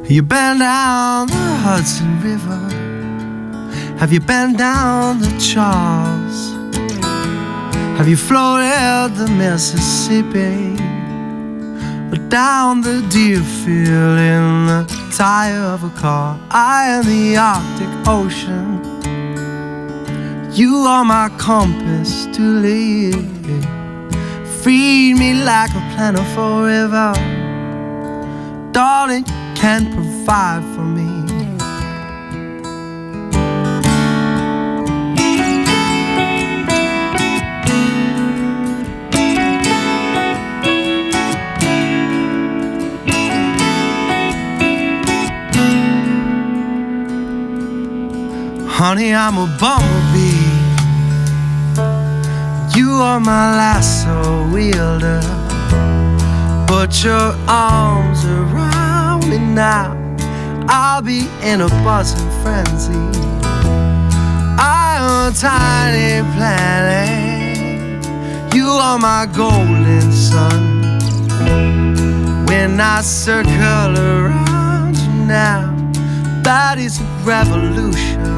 You been down the Hudson River? Have you been down the Charles? Have you floated the Mississippi? Or down the Deerfield in the tire of a car? I am the Arctic Ocean. You are my compass to live. Feed me like a plentiful river. Darling, you can provide for me. Honey, I'm a bumblebee. You are my lasso wielder. Put your arms around me now. I'll be in a buzzing frenzy. I am a tiny planet. You are my golden sun. When I circle around you now, that is a revolution.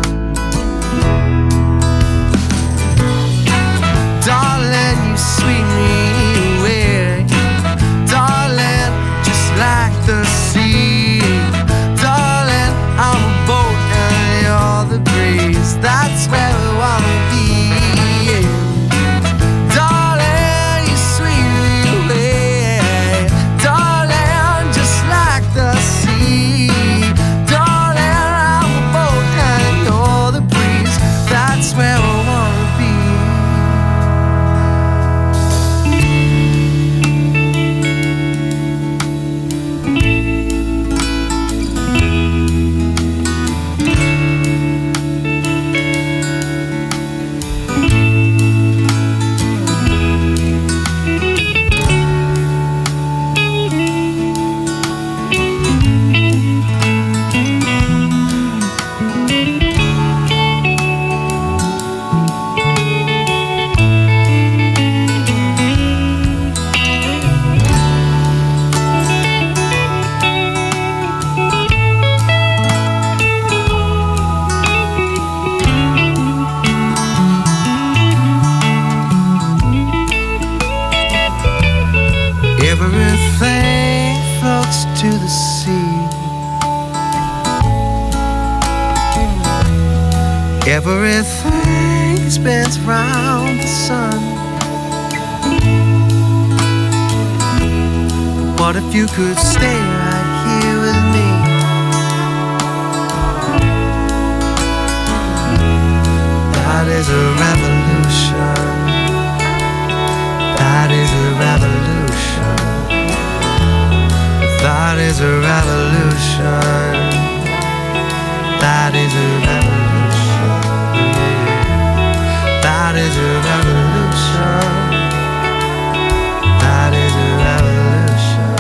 Darling, you sweep me away. Darling, just like the sea. Darling, I'm a boat and you're the breeze. That's where we wanna be. Darling, you sweep me away. Darling, just like the sea. Darling, I'm a boat and you're the breeze. That's where we wanna be. Everything floats to the sea. Everything spins round the sun. What if you could stay right here with me? That is a revolution. That is a revolution. That is a revolution. That is a revolution. That is a revolution. That is a revolution.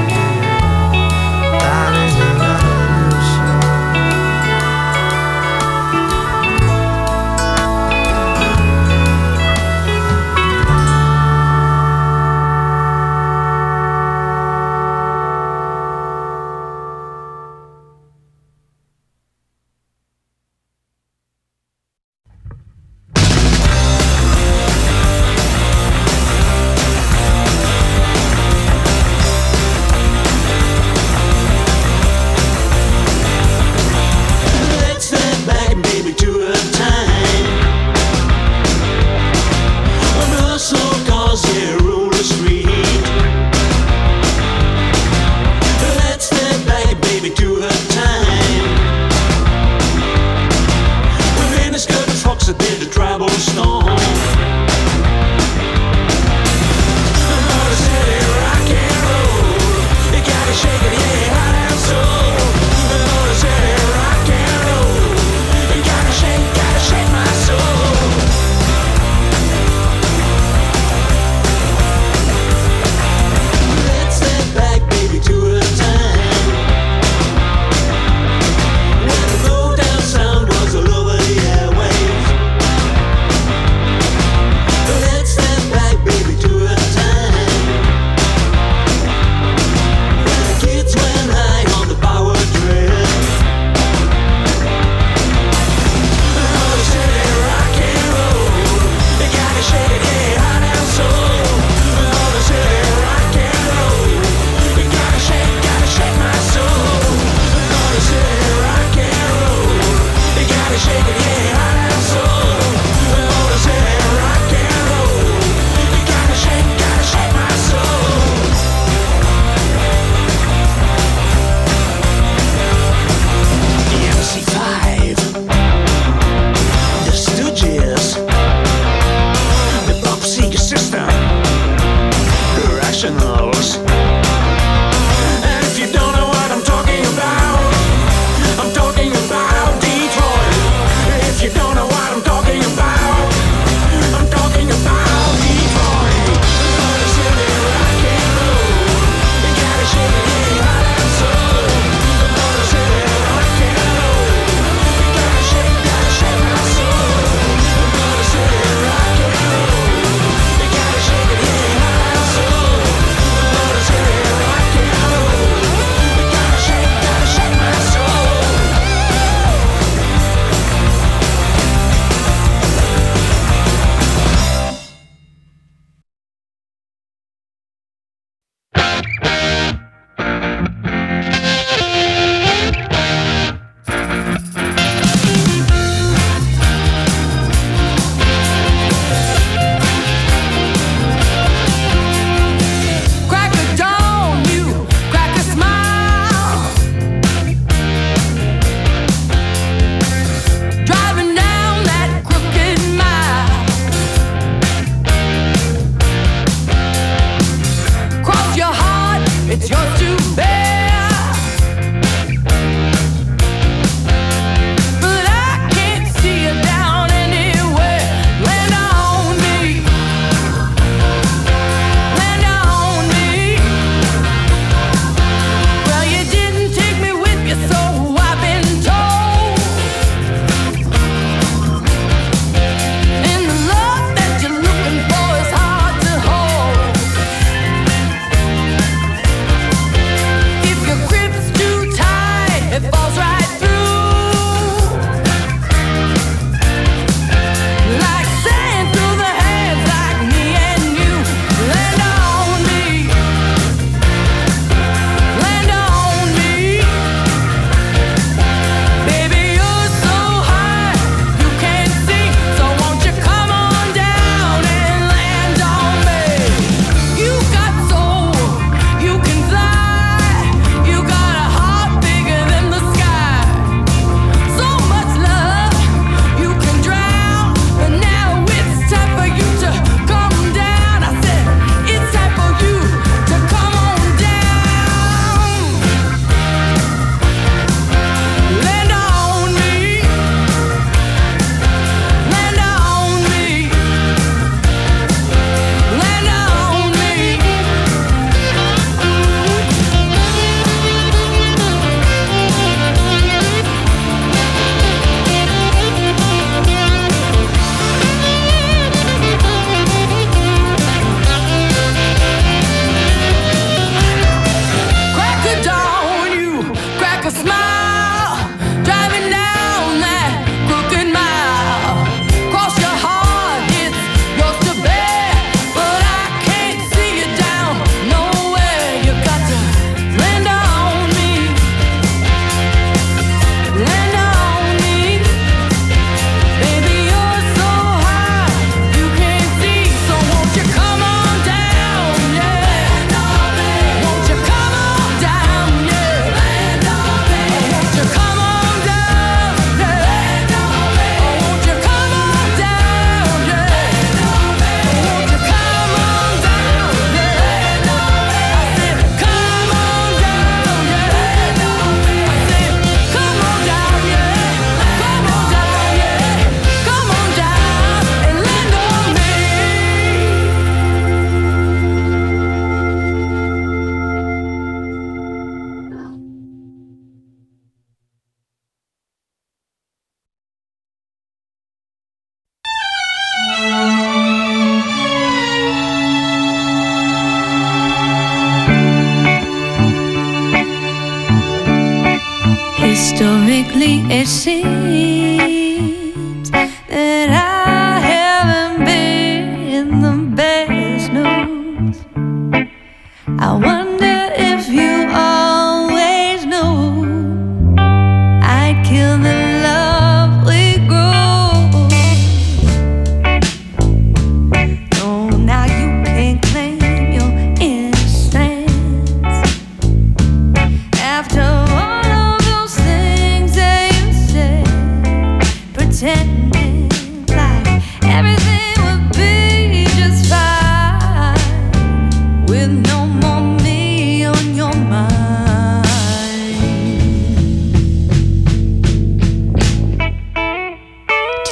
That is a revolution.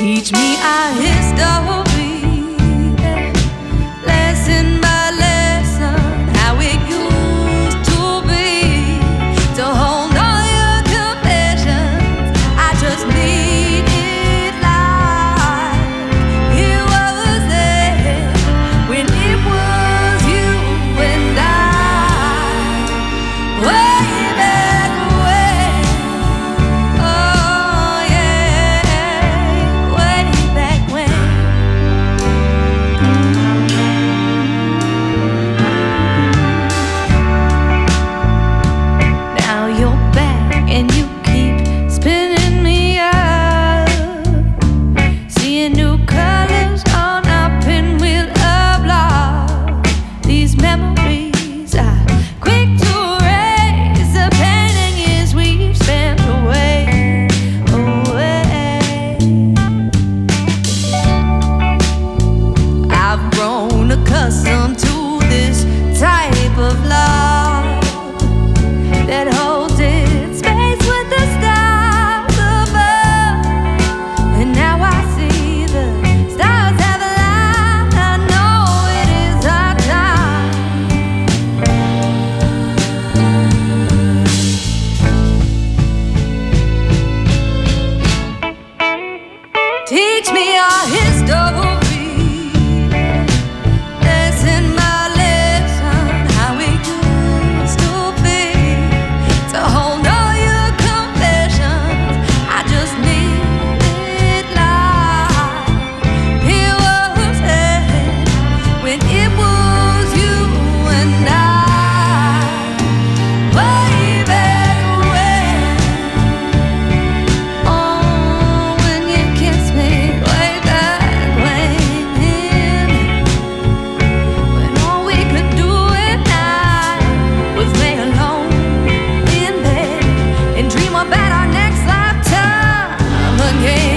Teach me our history, lesson by lesson, how it used to be. To hold all your confessions, I just need it like it was there when it was you and I. Way back when, oh yeah, way back when. Now you're back and you keep spinning me up, seeing new colors on our pinwheel of love. These memories are quick to erase the pain and years we've spent away, away. I've grown accustomed to this type of love that holds its space with the stars above. And now I see the stars have aligned. I know it is our time. Teach me our history, lesson by lesson, how it used to be. To hold all your confessions, I just need it like it was there when it was you and I. Way back when, oh, when you kissed me. Way back when all we could do at night was lay alone in bed and dream about our next lifetime again.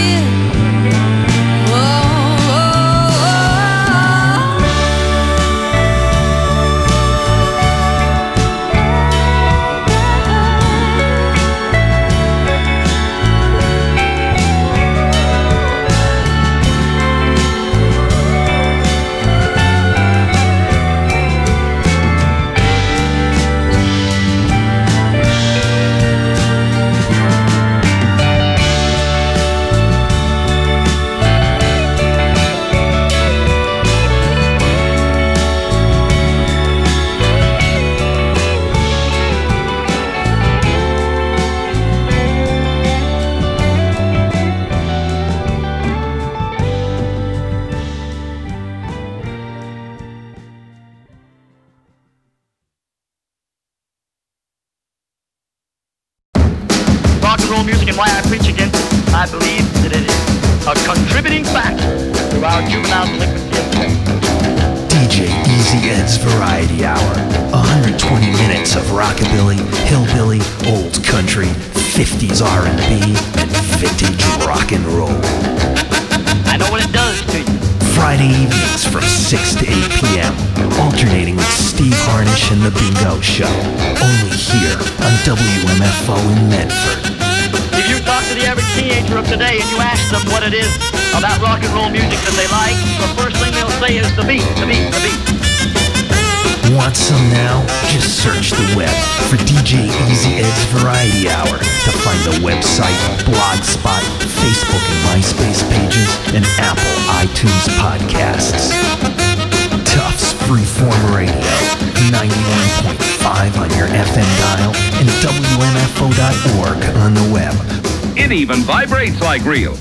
Rock and roll music and why I preach against it. I believe that it is a contributing factor to our juvenile delinquency. DJ Easy Ed's Variety Hour. 120 minutes of rockabilly, hillbilly, old country, 50s R&B, and vintage rock and roll. I know what it does to you. Friday evenings from 6 to 8 p.m. Alternating with Steve Harnish and The Bingo Show. Only here on WMFO in Medford. If you talk to the average teenager of today and you ask them what it is about rock and roll music that they like, the first thing they'll say is the beat, the beat, the beat. Want some now? Just search the web for DJ Easy Ed's Variety Hour to find the website, Blogspot, Facebook and MySpace pages, and Apple iTunes podcasts. Tufts Freeform Radio, 91.5 on your FM dial, and WMFO.org on the web. It even vibrates like real.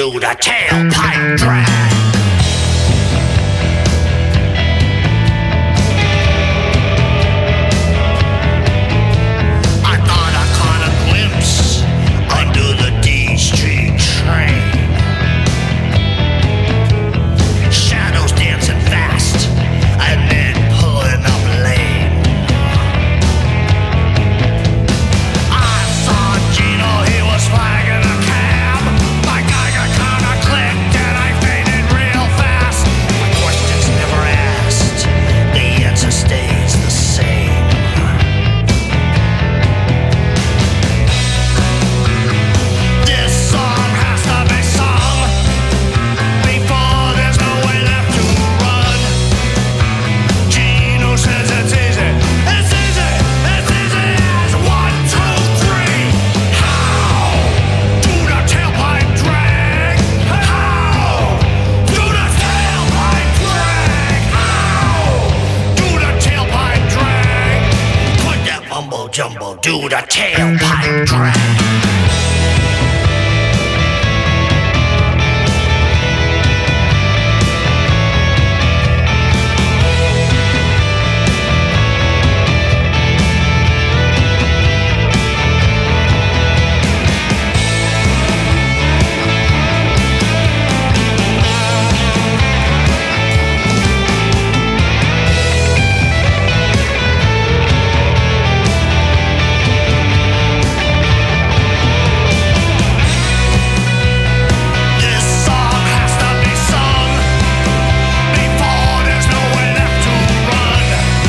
do the tailpipe drag. I thought I caught a glimpse under the D Street train. Shadows dancing fast and then pulling up lane. I saw Gino, he was flagging a cab. My Geiger counter clicked and I faded real fast. My questions never asked, the answer stays the same. This song has to be sung before there's no way left to run. Gino says it's easy. It's easy. It's easy as 1, 2, 3. How do the tailpipe drag? How do the tailpipe drag? How do the tailpipe drag? Put that mumbo jumbo, do the tailpipe drag. This song has to be sung before there's no way left to run.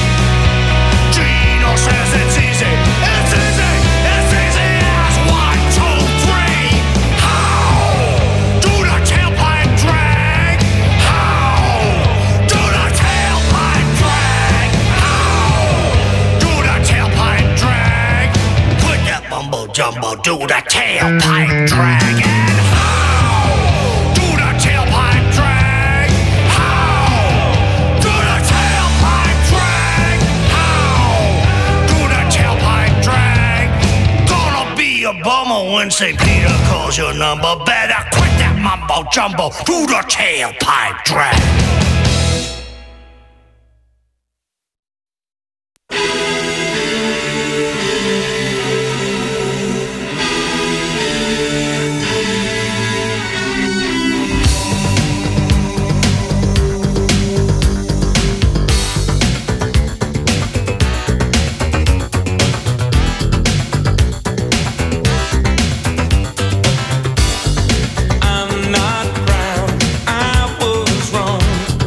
Gino says it's easy. It's easy. It's easy as 1, 2, 3. How do the tailpipe drag? How do the tailpipe drag? How do the tailpipe drag? Put that mumbo jumbo, do the tailpipe drag. And how do the tailpipe drag? How do the tailpipe drag? How do the tailpipe drag? Gonna be a bummer when St. Peter calls your number. Better quit that mumbo jumbo, do the tailpipe drag. I'm not proud, I was wrong.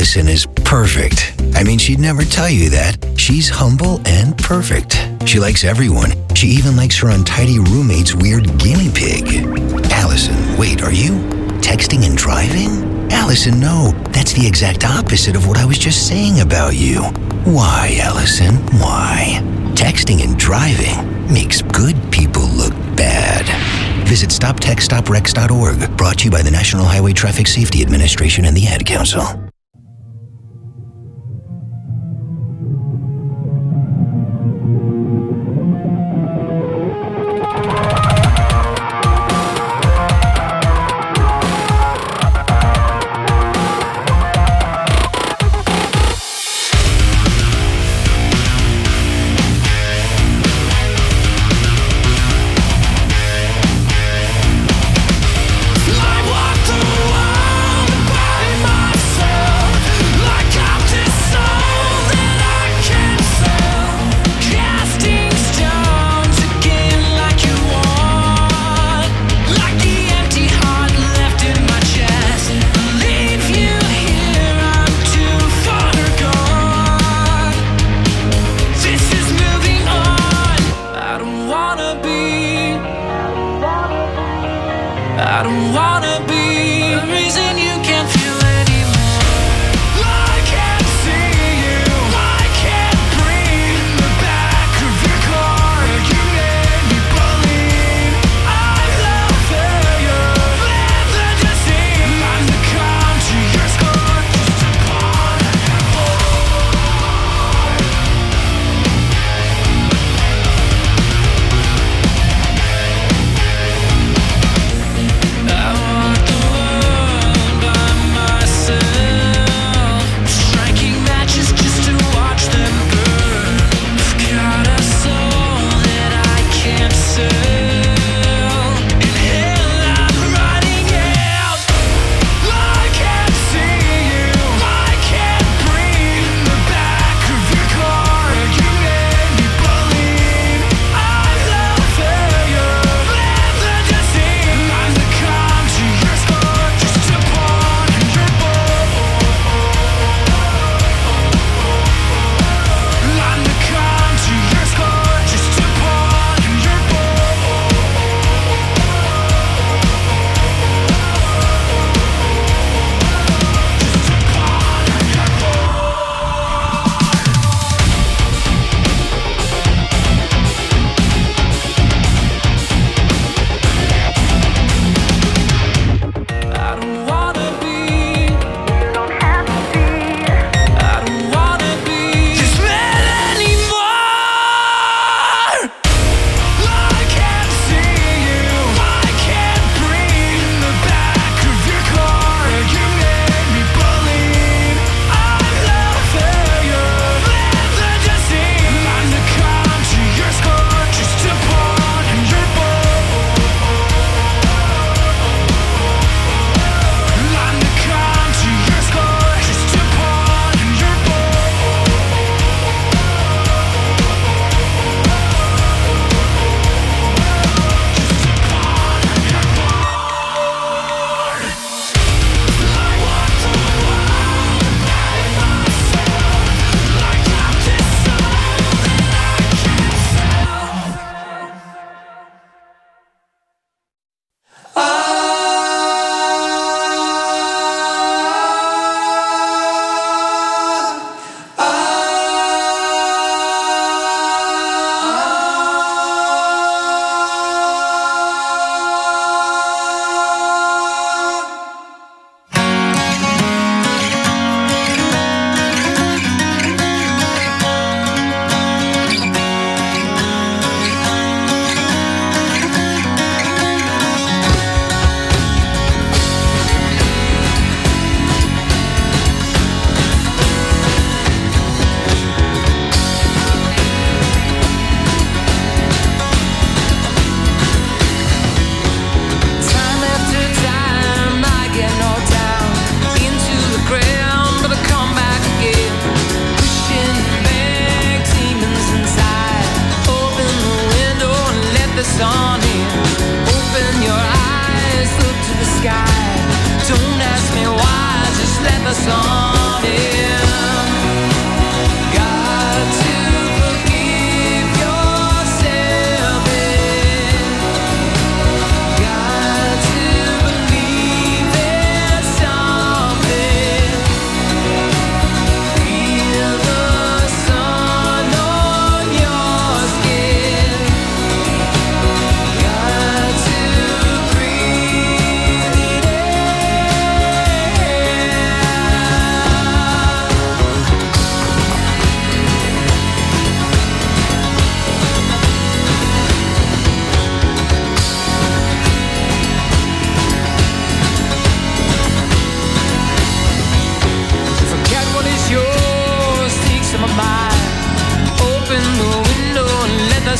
Allison is perfect. I mean, she'd never tell you that. She's humble and perfect. She likes everyone. She even likes her untidy roommate's weird guinea pig. Allison, wait, are you texting and driving? Allison, no. That's the exact opposite of what I was just saying about you. Why, Allison? Why? Texting and driving makes good people look bad. Visit StopTextStopWrecks.org. Brought to you by the National Highway Traffic Safety Administration and the Ad Council. I walk the world by myself.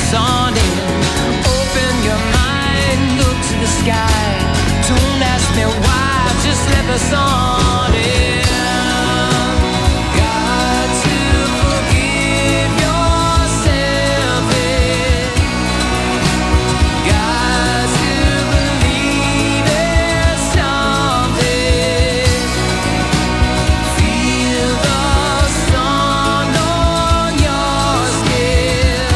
sun in. Open your mind, look to the sky. Don't ask me why, just let the sun in. Got to forgive yourself. Got to believe there's something. Feel the sun on your skin.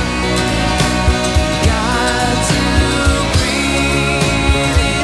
Got to breathe it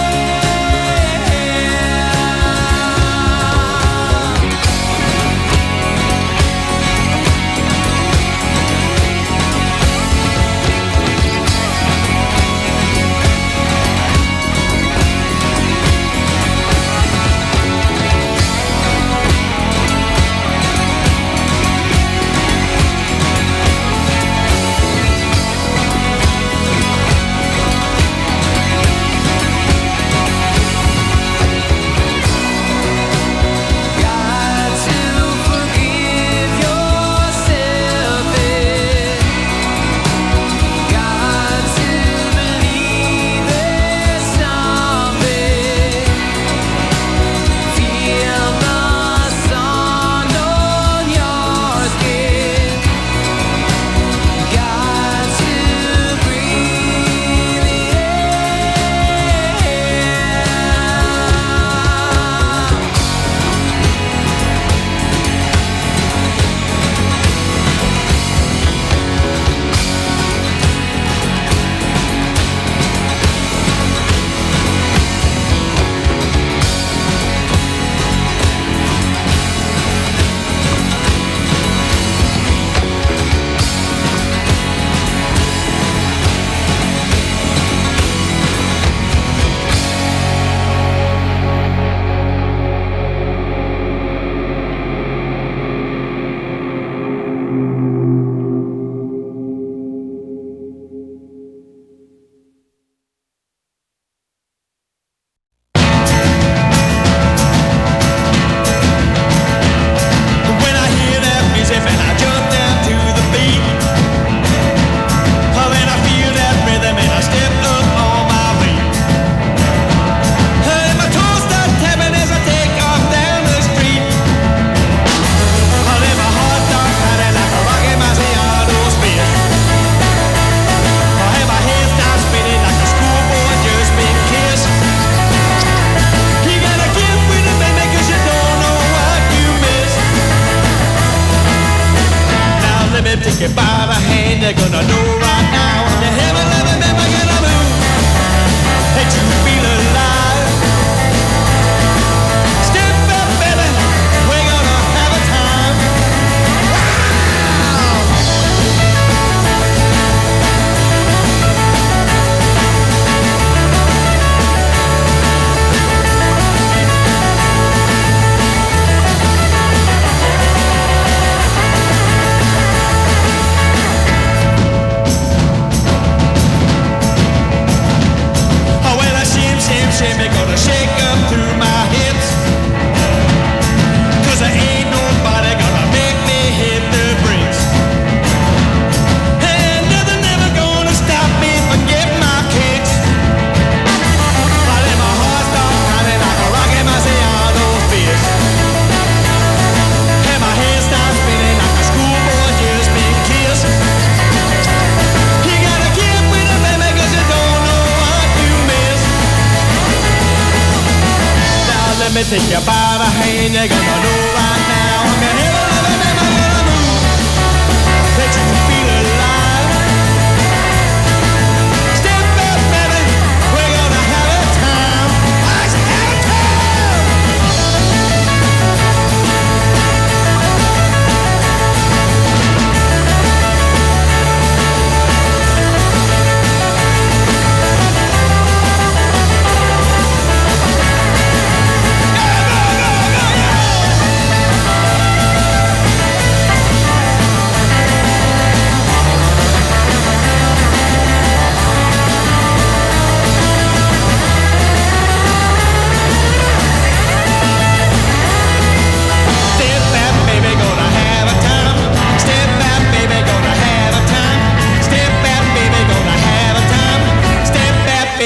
take you by the hand, you're gonna know right now. I'm gonna hit another name, I'm gonna move. That you can feel alive. Step up, baby, we're gonna have a time. Let's have a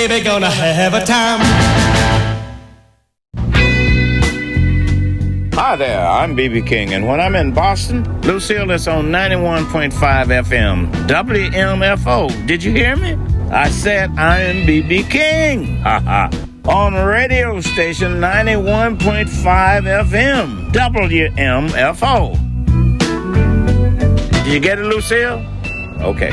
baby gonna have a time. Hi there, I'm B.B. King, and when I'm in Boston, Lucille is on 91.5 FM, WMFO. Did you hear me? I said I am B.B. King. On radio station 91.5 FM, WMFO. Did you get it, Lucille? Okay.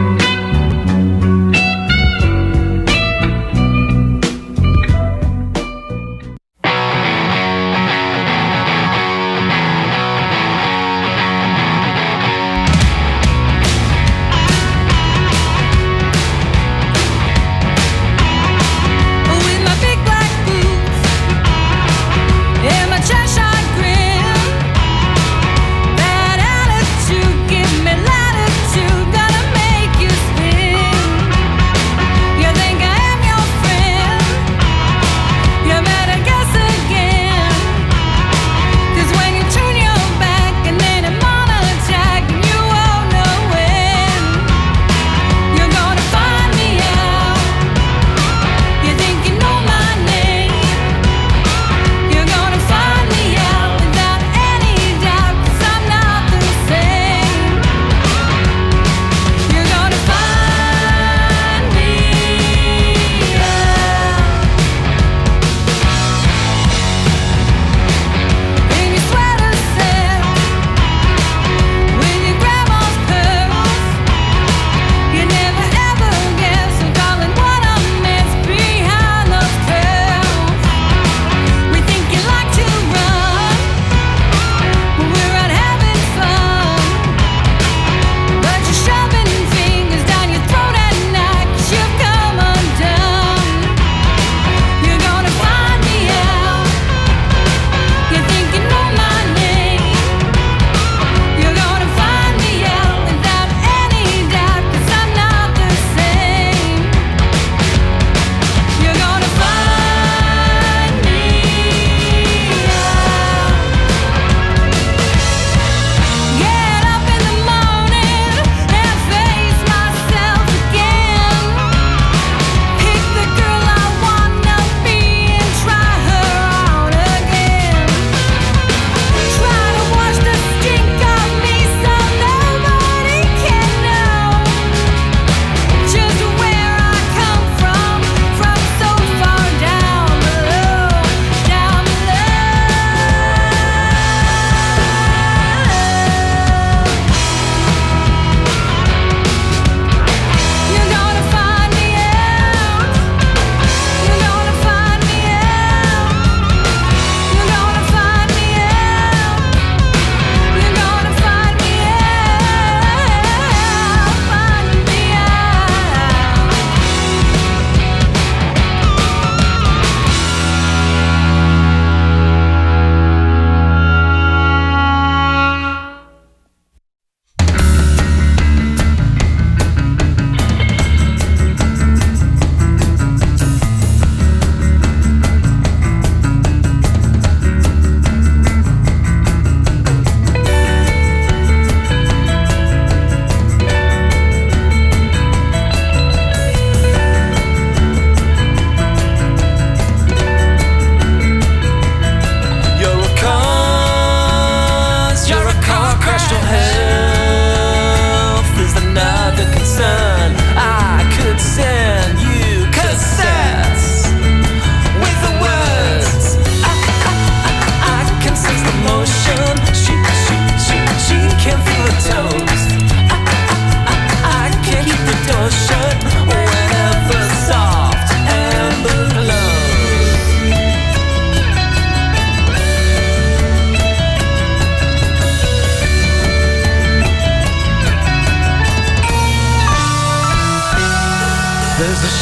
There's a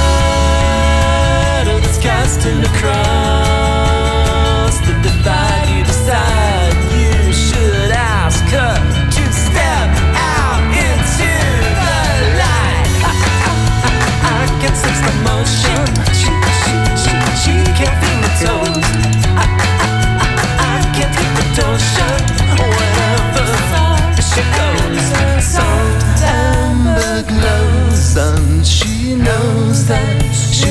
shadow that's casting across the divide. You decide you should ask her to step out into the light. I can sense the motion. She can't feel the toes. I can't keep the door shut wherever she goes. Salt amber glows, and she knows that she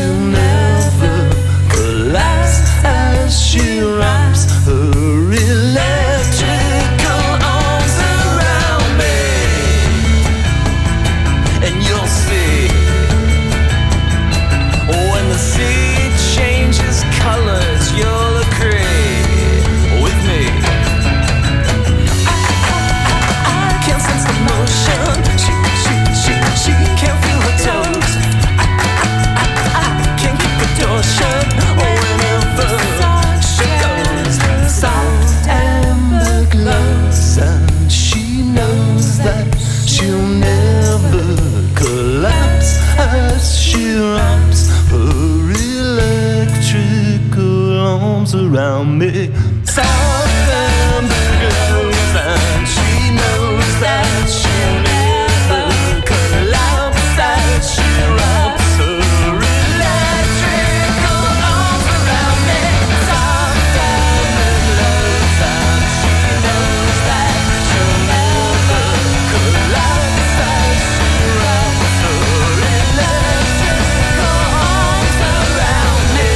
she wraps her electrical arms around me. September glows and she knows that she'll never collapse as she wraps her electrical arms around me. September glows and she knows that she'll never collapse as she wraps her electrical arms around me.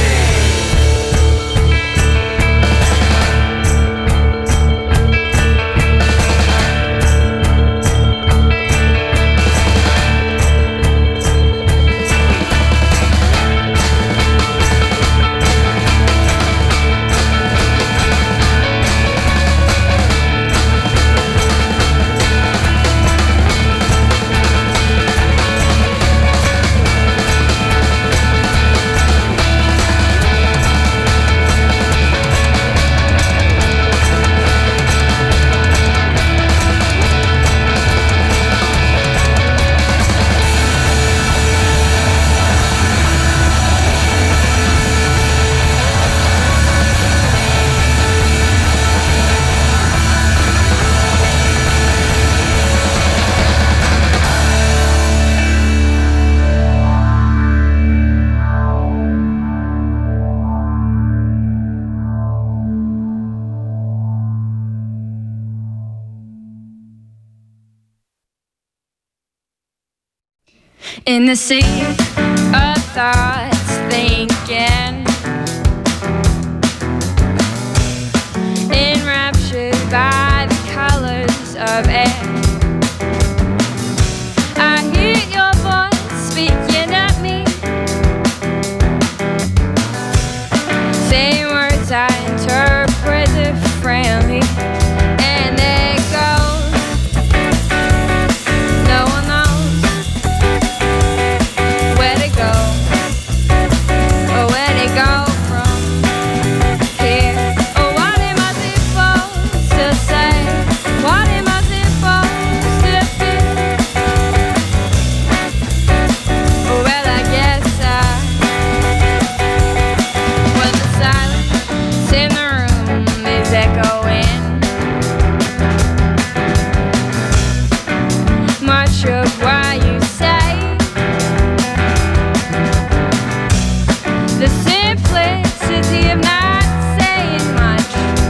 In the sea of thoughts thinking, enraptured by the colors of air, I hear your voice speaking at me, saying words I interpret differently, and it goes, no one knows where to go, or where to go from here. Or what am I supposed to say? What am I supposed to do? Well, I guess when the silence in the room is echoing, much of what you say, the simplicity of not saying much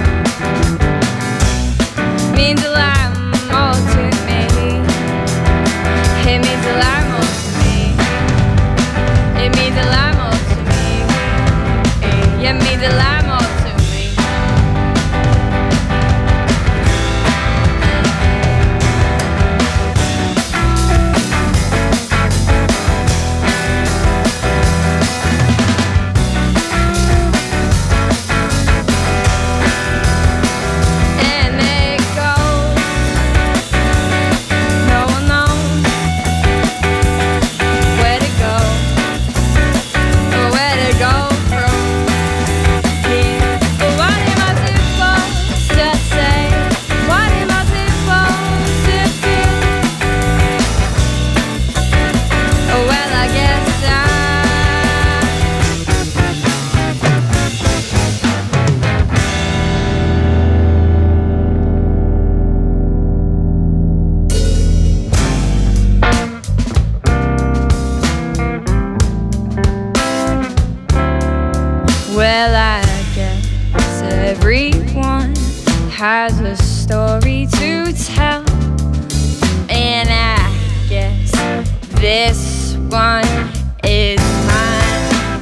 means a lot more to me. It means a lot more to me. It means a lot more to me. It means a lot more to me. And it goes, no one knows where to go, or where to go from here. But what am I supposed to say? What am I supposed to do? Oh, well, I guess well, I guess everyone has a story to tell, and I guess this one is mine.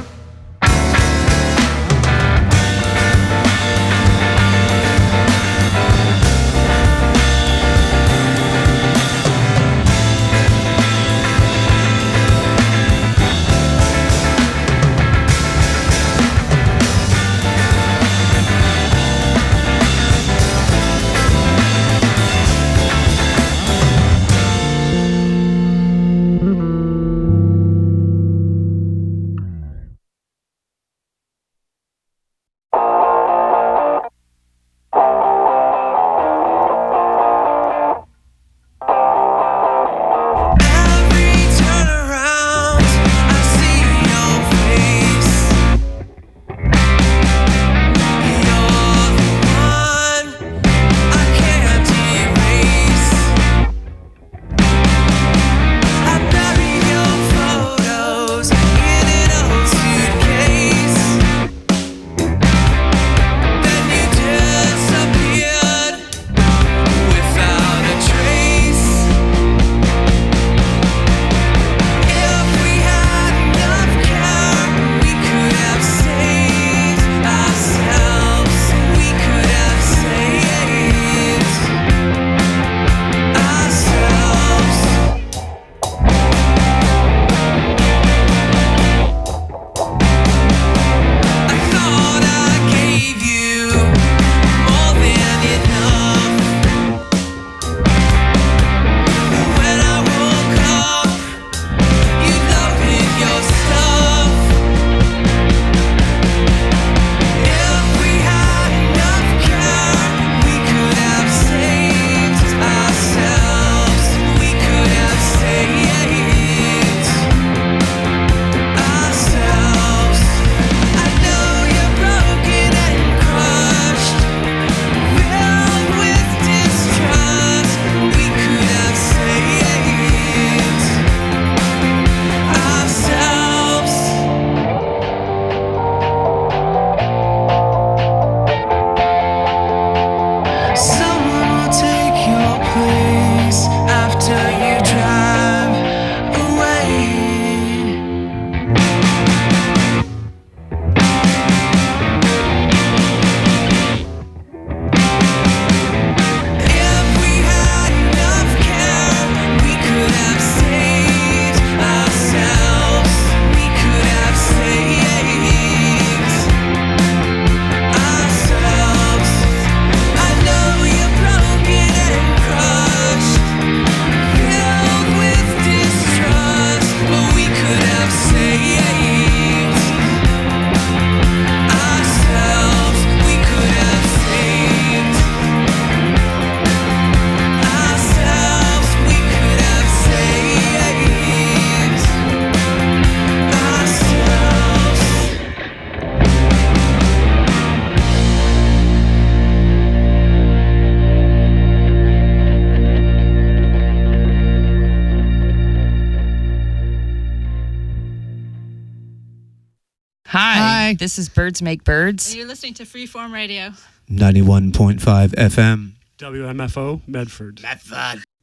Bye. This is Birds Make Birds. And you're listening to Freeform Radio. 91.5 FM. WMFO, Medford. Medford.